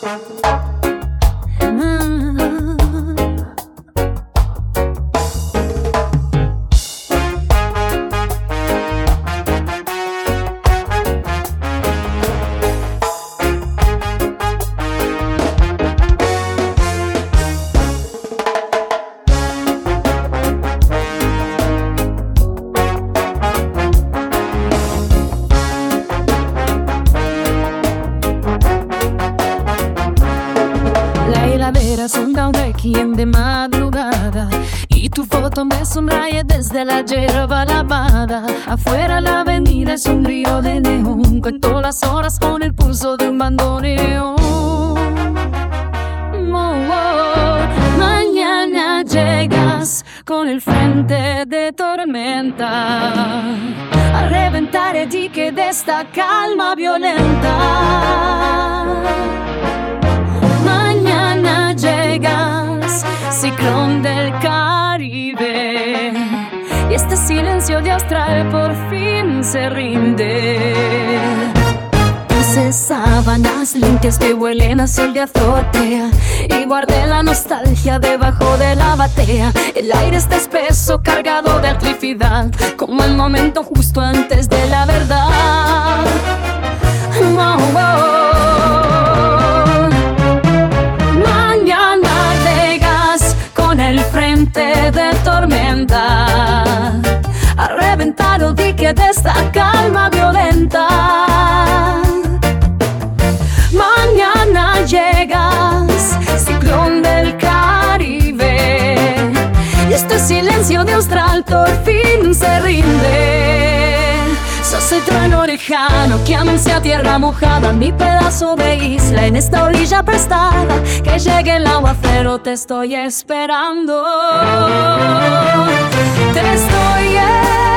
Es un down requiem de madrugada y tu foto me sonríe desde la hierba lavada. Afuera la avenida es un río de neón, cuento las horas con el pulso de un bandoneón. Mañana llegas con el frente de tormenta a reventar el dique de esta calma violenta. Mañana llegas, ciclón del Caribe, y este silencio de Austral por fin se rinde. Puse sábanas limpias que huelen a sol de azotea y guardé la nostalgia debajo de la batea. El aire está espeso, cargado de electricidad, como el momento justo antes de la verdad. El frente de tormenta a reventar el dique de esta calma violenta. Mañana llegas, ciclón del Caribe, y este silencio de Austral por fin se rinde. Sos el trueno lejano que anuncia tierra mojada, mi pedazo de isla en esta orilla prestada. Que llegue el aguacero, te estoy esperando. Te estoy esperando.